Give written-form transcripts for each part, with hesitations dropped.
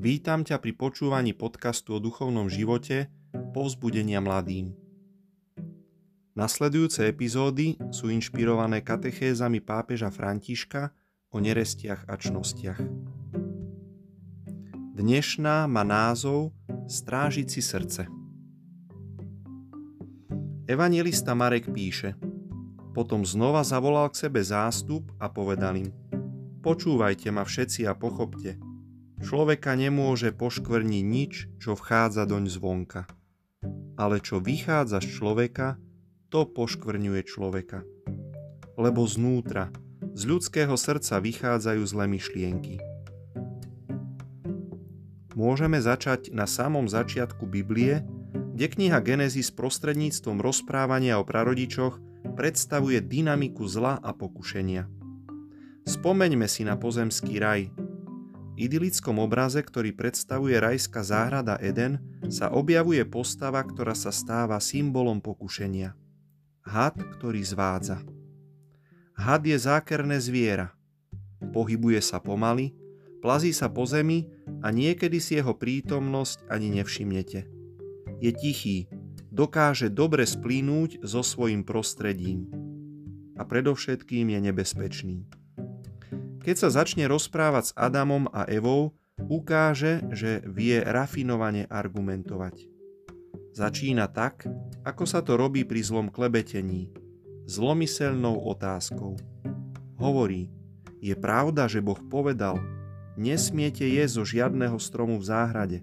Vítam ťa pri počúvaní podcastu o duchovnom živote Povzbudenia mladým. Nasledujúce epizódy sú inšpirované katechézami pápeža Františka o nerestiach a čnostiach. Dnešná má názov Strážiť si srdce. Evanjelista Marek píše: Potom znova zavolal k sebe zástup a povedal im: Počúvajte ma všetci a pochopte. Človeka nemôže poškvrniť nič, čo vchádza doň zvonka. Ale čo vychádza z človeka, to poškvrňuje človeka. Lebo znútra, z ľudského srdca vychádzajú zlé myšlienky. Môžeme začať na samom začiatku Biblie, kde kniha Genesis prostredníctvom rozprávania o prarodičoch predstavuje dynamiku zla a pokušenia. Spomeňme si na pozemský raj. V idylickom obraze, ktorý predstavuje rajská záhrada Eden, sa objavuje postava, ktorá sa stáva symbolom pokušenia. Had, ktorý zvádza. Had je zákerné zviera. Pohybuje sa pomaly, plazí sa po zemi a niekedy si jeho prítomnosť ani nevšimnete. Je tichý, dokáže dobre splínuť so svojím prostredím. A predovšetkým je nebezpečný. Keď sa začne rozprávať s Adamom a Evou, ukáže, že vie rafinovane argumentovať. Začína tak, ako sa to robí pri zlom klebetení, zlomyselnou otázkou. Hovorí: je pravda, že Boh povedal, nesmiete jesť zo žiadneho stromu v záhrade.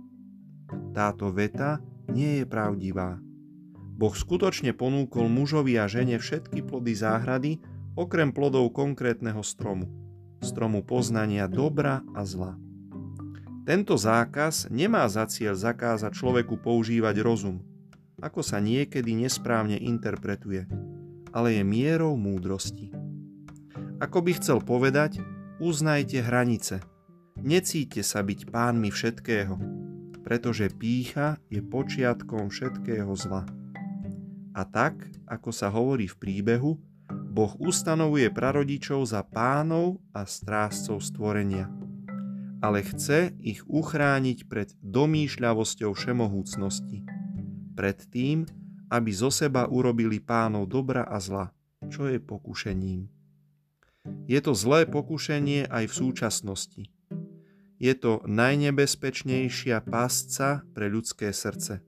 Táto veta nie je pravdivá. Boh skutočne ponúkol mužovi a žene všetky plody záhrady, okrem plodov konkrétneho stromu poznania dobra a zla. Tento zákaz nemá za cieľ zakázať človeku používať rozum, ako sa niekedy nesprávne interpretuje, ale je mierou múdrosti. Ako by chcel povedať, uznajte hranice, necíťte sa byť pánmi všetkého, pretože pýcha je počiatkom všetkého zla. A tak, ako sa hovorí v príbehu, Boh ustanovuje prarodičov za pánov a strážcov stvorenia, ale chce ich uchrániť pred domýšľavosťou všemohúcnosti, pred tým, aby zo seba urobili pánov dobra a zla, čo je pokušením. Je to zlé pokušenie aj v súčasnosti. Je to najnebezpečnejšia pásca pre ľudské srdce.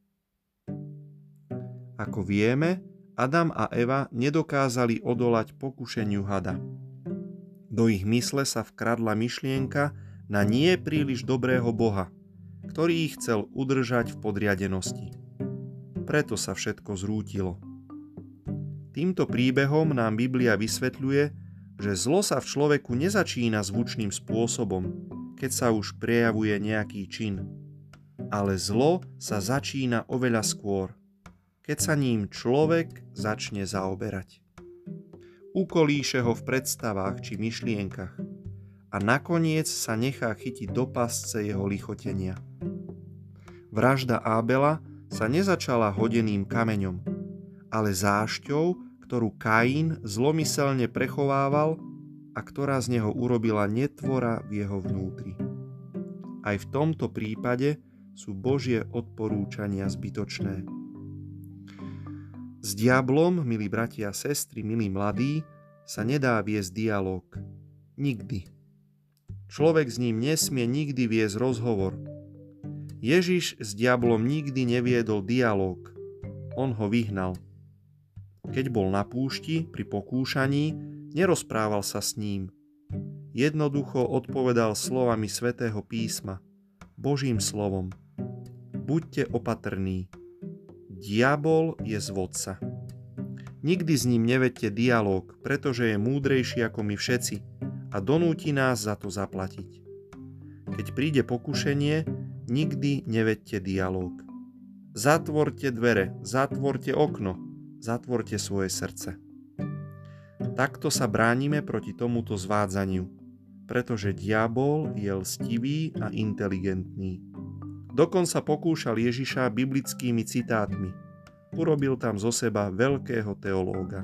Ako vieme, Adam a Eva nedokázali odolať pokušeniu hada. Do ich mysle sa vkradla myšlienka na nie príliš dobrého Boha, ktorý ich chcel udržať v podriadenosti. Preto sa všetko zrútilo. Týmto príbehom nám Biblia vysvetľuje, že zlo sa v človeku nezačína zvučným spôsobom, keď sa už prejavuje nejaký čin, ale zlo sa začína oveľa skôr, keď sa ním človek začne zaoberať. Ukolíše ho v predstavách či myšlienkach a nakoniec sa nechá chytiť do pasce jeho lichotenia. Vražda Ábela sa nezačala hodeným kameňom, ale zášťou, ktorú Kaín zlomyselne prechovával a ktorá z neho urobila netvora v jeho vnútri. Aj v tomto prípade sú Božie odporúčania zbytočné. S diablom, milí bratia a sestry, milí mladí, sa nedá viesť dialóg. Nikdy. Človek s ním nesmie nikdy viesť rozhovor. Ježiš s diablom nikdy neviedol dialóg. On ho vyhnal. Keď bol na púšti pri pokúšaní, nerozprával sa s ním. Jednoducho odpovedal slovami Svätého písma, Božím slovom. Buďte opatrní. Diabol je zvodca. Nikdy s ním nevedte dialóg, pretože je múdrejší ako my všetci a donúti nás za to zaplatiť. Keď príde pokušenie, nikdy nevedte dialóg. Zatvorte dvere, zatvorte okno, zatvorte svoje srdce. Takto sa bránime proti tomuto zvádzaniu, pretože diabol je lstivý a inteligentný. Dokonca pokúšal Ježiša biblickými citátmi. Urobil tam zo seba veľkého teológa.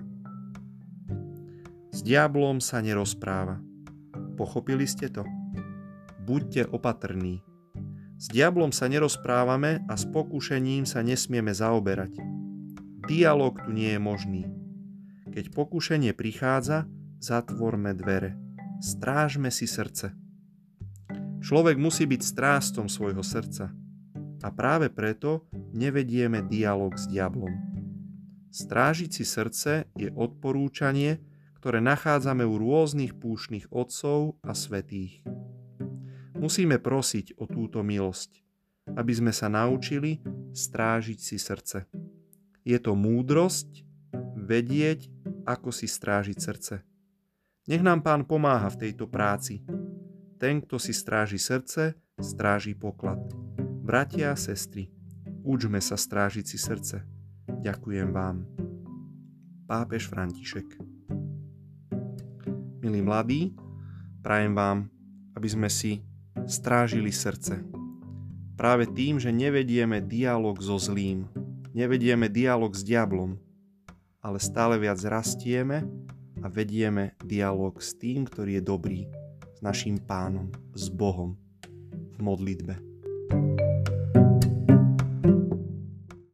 S diablom sa nerozpráva. Pochopili ste to? buďte opatrní. S diablom sa nerozprávame a s pokúšením sa nesmieme zaoberať. Dialóg tu nie je možný. Keď pokúšenie prichádza, zatvorme dvere. Strážme si srdce. Človek musí byť strážcom svojho srdca. A práve preto nevedieme dialóg s diablom. Strážiť si srdce je odporúčanie, ktoré nachádzame u rôznych púštnych otcov a svätých. Musíme prosiť o túto milosť, aby sme sa naučili strážiť si srdce. Je to múdrosť vedieť, ako si strážiť srdce. Nech nám Pán pomáha v tejto práci. Ten, kto si stráži srdce, stráži poklad. Bratia a sestry, učme sa strážiť si srdce. Ďakujem vám. Pápež František. Milí mladí, prajem vám, aby sme si strážili srdce. Práve tým, že nevedieme dialóg so zlým, nevedieme dialóg s diablom, ale stále viac rastieme a vedieme dialóg s tým, ktorý je dobrý, s naším Pánom, s Bohom v modlitbe.